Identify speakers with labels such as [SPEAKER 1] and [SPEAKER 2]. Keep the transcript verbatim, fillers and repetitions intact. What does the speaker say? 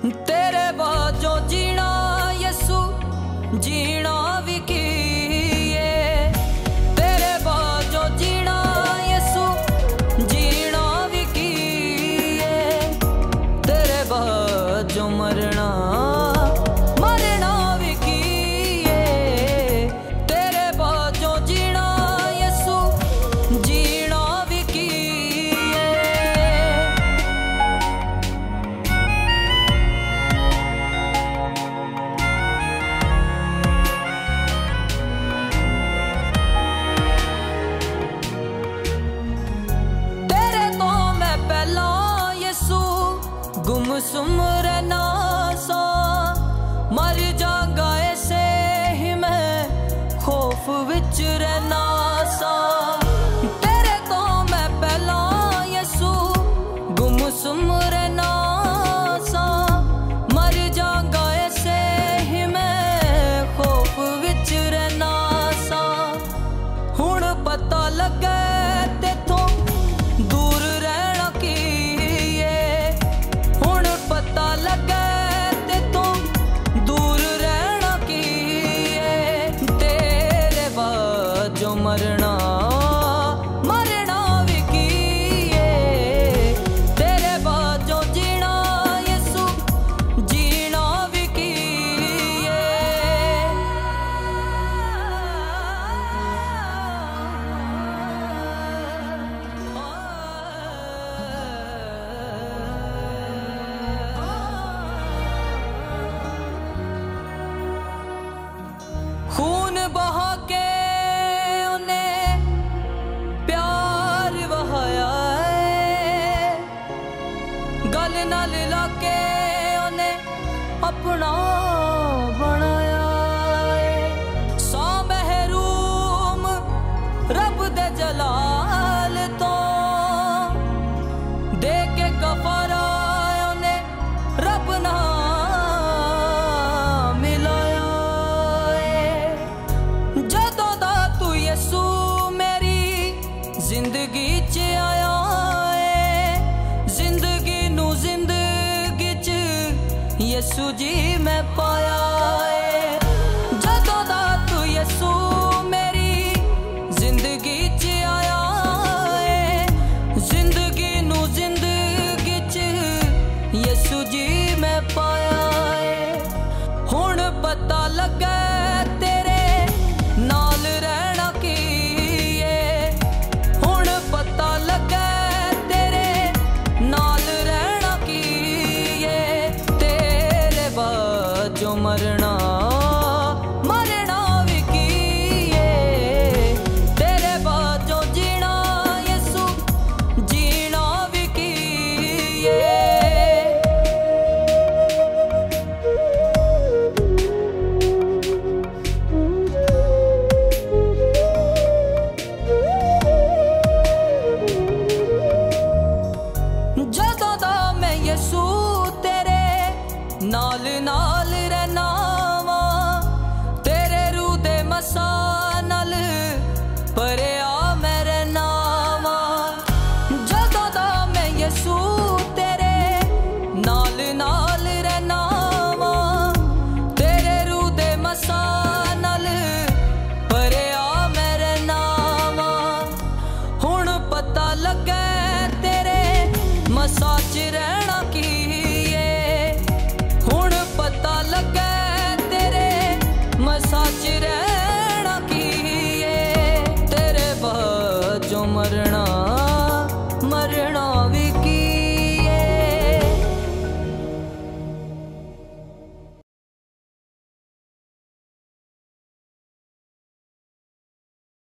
[SPEAKER 1] तेरे बाजो जीना यसु जीना भी की है। तेरे बाजो जीना यसु जीना भी की है। तेरे बाजो मरना मरना भी की है। तेरे बाजो जीना यसु जीना भी की है। गुमसुम रहना सा मर जागा ऐसे ही मैं खौफ विच रहना सा। तेरे तो मैं पहला यसू गुमसुम रहना सा मर जागा ऐसे ही मैं खौफ विच रहना सा। हुण पता लगे तेथों दूर रहना की पता लगे ते तू दूर रहना की है। तेरे बाजो मरना मरना भी की है। तेरे बाजो जीना यसु जीना भी की खून बहा के उन्हें प्यार बहाया है। गल नाल लाके उन्हें अपना बनाया है। सौ महरूम रब दे जलाल तो दे के कफारा उन्हें रब ना जिंदगी च आया है। जिंदगी नू जिंदगी च यसू जी मैं पाया है। जदों दा तू यसू मेरी जिंदगी च आया है। जिंदगी नू जिंदगी च यसू जी मैं पाया है। हुण पता लगा तेरे नाल रहना की पता लगे तेरे नाल रहना की है। तेरे बाजो मरना मरना भी की है। तेरे बाजो जीना यसु जीना भी की है। जदों दा मैं यसू तेरे नाल नाल रहना वा। तेरे रूह दे मसा नाल भरिया मैं रहना वा। जदों दा मैं यसू तेरे नाल नाल रहना वा। तेरे रूह दे मसा नाल भरिया मैं रहना वा। हुण पता लगे मसा च रहना की है। हुण पता लगे तेरे मसा च रहना की है। तेरे बाजो मरना